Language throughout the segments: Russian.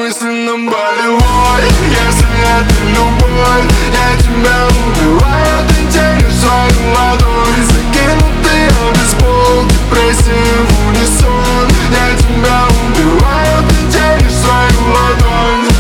мысленно болевой. Если это любовь, я тебя убиваю. Ты тянешь свою ладонь, закинутый бейсбол, депрессия в унисон. Я тебя убиваю, ты тянешь свою ладонь.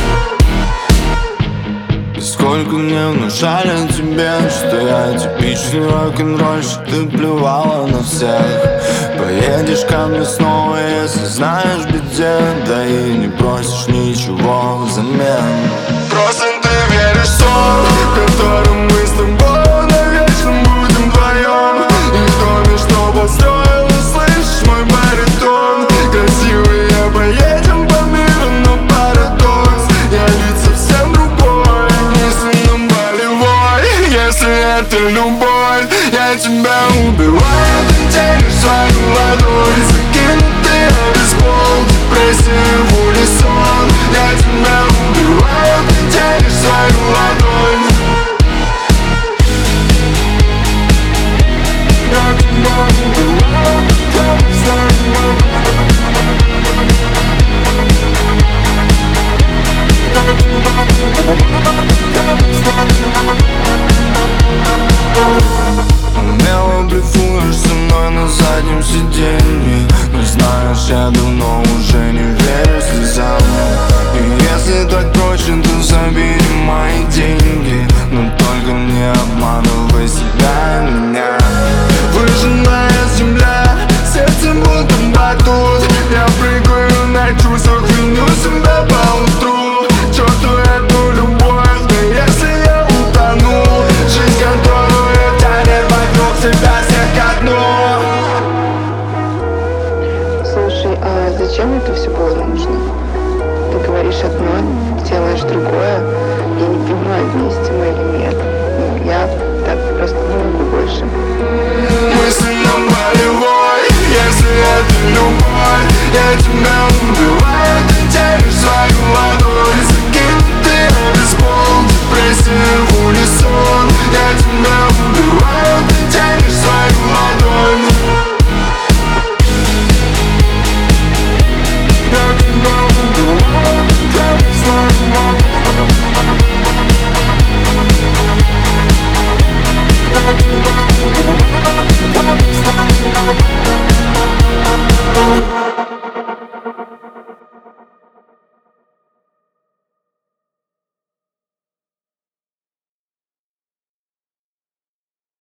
И сколько мне внушали тебе, что я типичный рок-н-ролльщик, ты плевала на всех. Поедешь ко мне снова, если знаешь беде, да и не просишь ничего взамен. Просто ты веришь в сон, в котором мы с тобой навечно будем вдвоем. И в доме, что построил, слышишь мой баритон. Красивые поедем по миру, но парадокс, я ведь совсем другой, мысленно болевой. Если это любовь, я тебя убиваю. Ты тянешь свою ладонь, закинутый бейсбол, депрессия в унисон. Я тебя убиваю, ты тянешь свою ладонь. Я тебя убиваю, ты тянешь свою ладонь. Я тебя убиваю, ты тянешь свою ладонь. Умело блефуешь со мной на заднем сиденье, но знаешь, я давно уже не верю слезам. И если так проще, то забери мои деньги, но только не обманывай себя и меня. Выжженная земля, сердце будто батут. Я прыгаю на чувствах, виню себя поутру. Черту эту любовь, да если я утону, жизнь, которую тянет вокруг себя всех ко дну. Слушай, а зачем это все было нужно? Ты говоришь одно, делаешь другое. Я не понимаю, вместе мы или нет. Ну, я так просто не могу больше. Мысленно болевой, если это любовь, я тебя убиваю.